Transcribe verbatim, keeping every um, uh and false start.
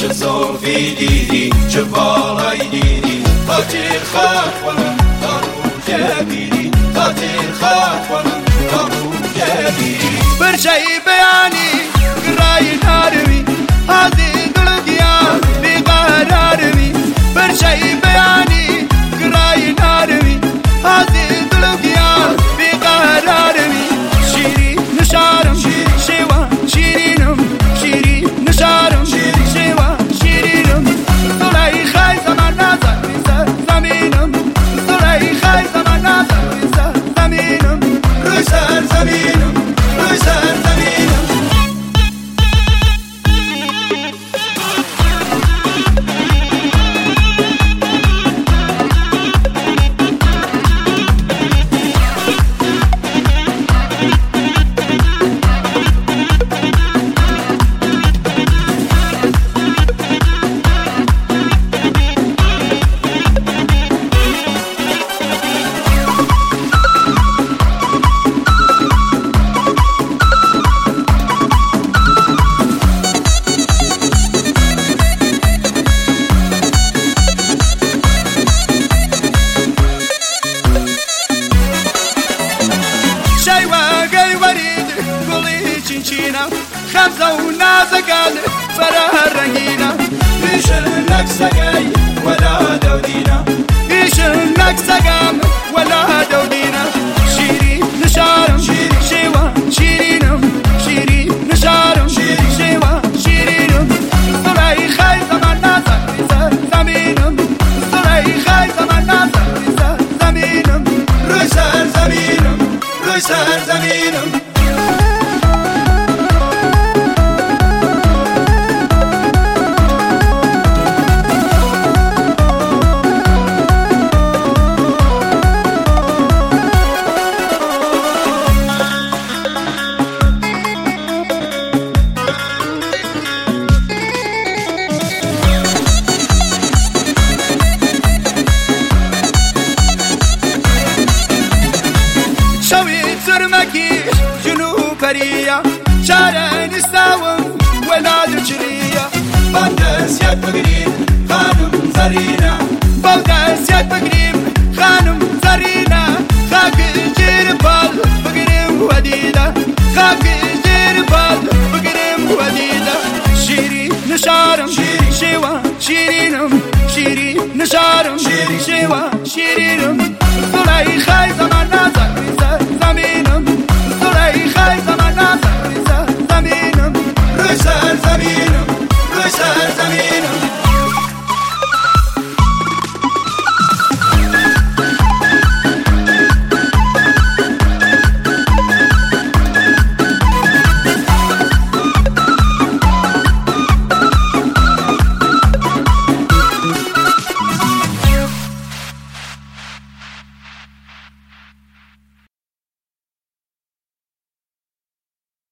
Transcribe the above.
چه صوفی دیدی چه بالای دیدی خاطر خاک کنم تا روز بیری خاطر خاک کنم تا روز بیری برشای بیانی گرای نارمی هازی دلگیان بیقرارمی برشای بیانی گرای نارمی هازی دلگیان بیقرارمی شیری نشارم شیوا شیرینم شیری نشارم شیوا شیرینم دلای خای زمان نظر بیسر زمینم دلای خای زمان نظر بیسر زمینم روی سر زمینم روی سر زمینم خمسة ونازقال فرح رقينا ايش النكسقاي ولا دودينا ايش النكسقام ولا دودينا شيري نشارم شيوا شيرينم شيري نشارم شيوا شيرينم صلاي خاي زمان نازق بيسر زمينم صلاي خاي زمان نازق بيسر زمينم روي سر زمينم روي سر زمينم شارع نستاوم ولا دجرية بودس يد بقريب خانم زرينة بودس يد بقريب خانم زرينة خاك جير بال بقريم وديدة خاك جير بال بقريم وديدة شيري نشارم شيوا شيرينم شيري نشارم شيوا شيرينم صلاي خاي زمان نازق بيسر زمينم